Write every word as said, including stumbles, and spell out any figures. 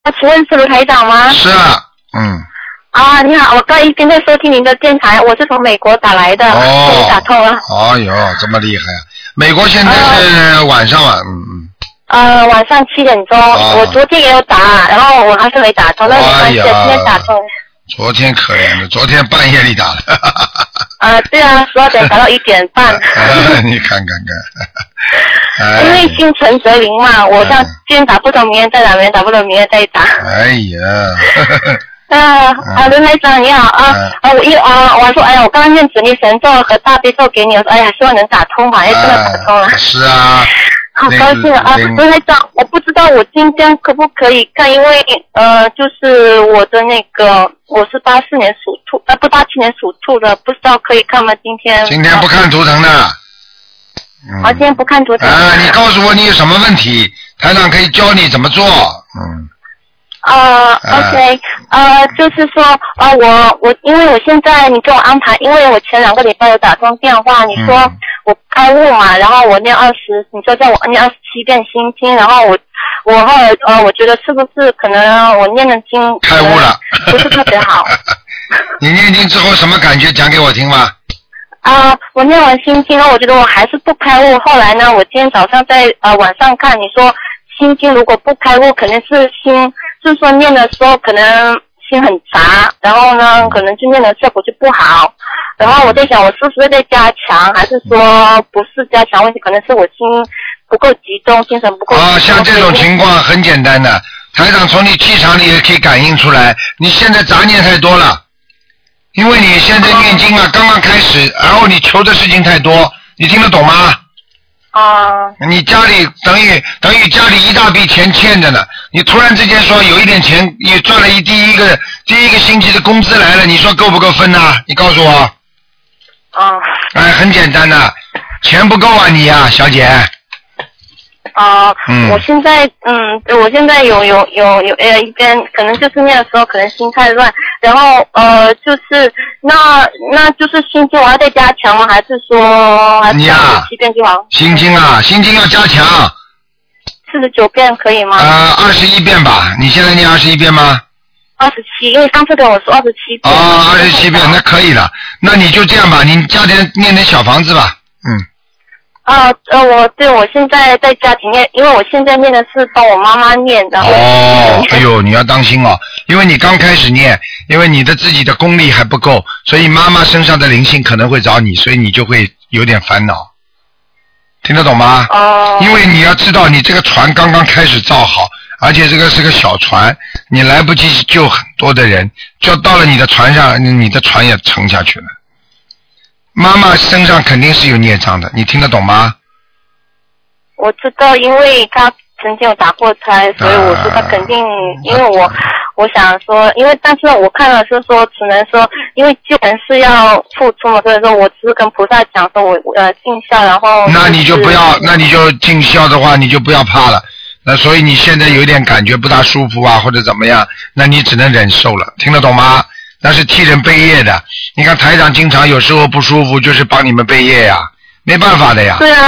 请问是卢台长吗？ 是啊，嗯。 啊，你好，我刚一边在收听您的电台，我是从美国打来的， 哦， 终于打通了。 哦哟，这么厉害啊！美国现在是晚上啊，嗯嗯。 呃，晚上七点钟，哦、我昨天也有打，然后我还是没打通，那没关系，今天打通。 昨天可怜了，昨天半夜里打了。 啊、呃，对啊，十二点打到一点半。 你看看看。 因为心诚则灵嘛，我像今天打不通，明天再打，明天打不通，明天再打。 哎呀。 啊啊，刘台长你好啊啊！我一啊，我说哎呀，我刚刚念准提神咒和大悲咒给你，我说哎呀，希望能打通吧，哎，真的打通了。 是啊。 好高兴啊！刘台长，我不知道我今天可不可以看，因为呃，就是我的那个我是八四年属兔，呃不八七年属兔的，不知道可以看吗？今天。 今天不看图腾的。 嗯。啊，今天不看图腾。 啊，你告诉我你有什么问题，台长可以教你怎么做。嗯。 呃 ，OK， 呃，就是说，呃，我我因为我现在你给我安排，因为我前两个礼拜有打通电话，你说我开悟嘛，然后我念二十，你说叫我念二十七遍心经，然后我我后来呃，我觉得是不是可能我念的经开悟了， 不是特别好。 你念经之后什么感觉？讲给我听吧。 啊、呃，我念完心经了，我觉得我还是不开悟。后来呢，我今天早上在呃晚上看，你说心经如果不开悟，肯定是心。就是说念的时候可能心很杂，然后呢可能就念的效果就不好，然后我在想我是不是在加强，还是说不是加强问题，可能是我心不够集中，精神不够集中。 啊，像这种情况很简单的，台长从你气场里也可以感应出来，你现在杂念太多了，因为你现在念经啊刚刚开始，然后你求的事情太多，你听得懂吗？ 啊， 你家里等于等于家里一大笔钱欠着呢，你突然之间说有一点钱，你赚了一第一个第一个星期的工资来了，你说够不够分呢？你告诉我。 啊。 哎，很简单的，钱不够啊你啊，小姐。 啊、呃， 嗯， 我现在嗯，我现在有有有有呃一边可能就是念的时候可能心太乱，然后呃就是那那就是心经我要再加强吗？还是说还是七遍就好？ 心经啊，心经要加强。 四十九遍可以吗？ 呃，二十一遍吧。你现在念二十一遍吗？ 二十七，因为上次跟我说二十七遍。 哦，二十七遍，那可以了。那你就这样吧，你加点念点小房子吧，嗯。 啊呃，我对我现在在家庭念，因为我现在念的是帮我妈妈念的。 哦，哎呦，你要当心哦，因为你刚开始念，因为你的自己的功力还不够，所以妈妈身上的灵性可能会找你，所以你就会有点烦恼。听得懂吗？ 哦。 因为你要知道，你这个船刚刚开始造好，而且这个是个小船，你来不及救很多的人，就到了你的船上，你的船也沉下去了。妈妈身上肯定是有孽障的，你听得懂吗？ 我知道，因为她曾经有打过胎，所以我说她肯定，因为我我想说，因为但是我看了是说，只能说，因为救人是要付出嘛，所以说我只是跟菩萨讲说我呃尽孝，然后、就是。 那你就不要，那你就尽孝的话，你就不要怕了。那所以你现在有点感觉不大舒服啊，或者怎么样，那你只能忍受了，听得懂吗？那是替人背业的。你看台长经常有时候不舒服，就是帮你们背业呀，没办法的呀。 对啊。